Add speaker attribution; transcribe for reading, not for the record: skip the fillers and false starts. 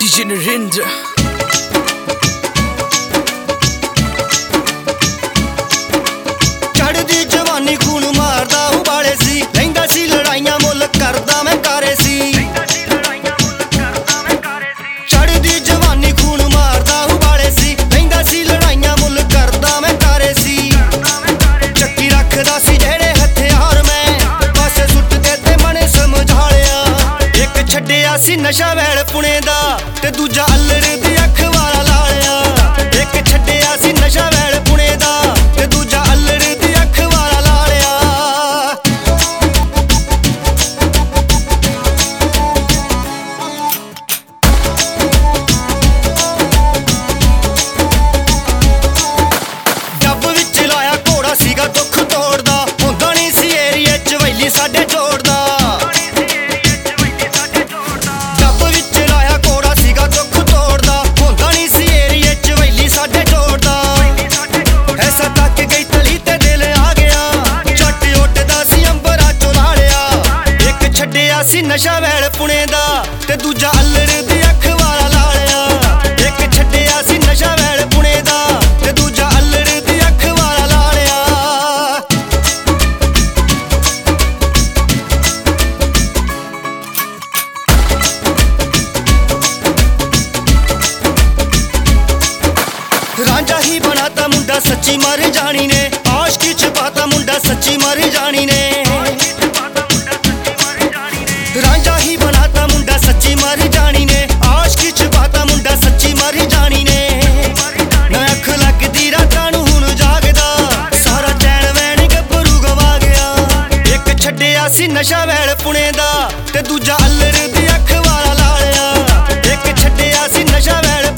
Speaker 1: DJ Narinder
Speaker 2: चढ़दी जवानी खून मारदा उबाले सी लैंदा सी लड़ाइयां मुल करदा मैं कारे सी चढ़दी जवानी खून मारदा उबाले सी लैंदा सी लड़ाइयां मुल करदा मैं कारे सी चक्की रखदा सी जेड़े हथियार मैं पासे सुट के ते मने समझा लिया एक छड्डिया सी नशा वैल पुणे दा ते दूजा अल्लड़ दी अख वाला ला लिया एक छड्डिया सी नशा वैल पुणे दा ते दूजा अल्लड़ दी अख वाला ला लिया डब विच लाया घोड़ा सीगा दुख तोड़दा हुंदा नहीं सी एरिया च वैली साडे जोड़दा डब विच लाया घोड़ा सीगा दुख तोड़दा हुंदा नहीं सी एरिया च वैली साडे जोड़दा ऐसा तक गई तली ते दिल आ गया झट उठदा सी अंबरा चों ला लिया एक छड्डिया सी नशा वैल पुणे दा ते दूजा अल्लड़ दी अख वाला ला लिया एक छड्डिया सी नशा वैल पुणे दा ते दूजा अल्लड़ दी अख वाला ला लिया रांझा ही बनाता मुंडा सच्ची मर जानी ने आशिकी छुपाता मुंडा सच्ची मर जानी ने रांझा ही बनाता मुंडा सच्ची मर जानी ने आशिकी छुपाता मुंडा सच्ची मर जानी ने ना अख लगदी रातां नूं हुण जागदा सारा चैन वैन गभरू गवा गया एक छड्डिया सी नशा वैल पुणे दा ते दूजा अल्लड़ दी अख वाला ला लिया एक छड्डिया सी नशा वैल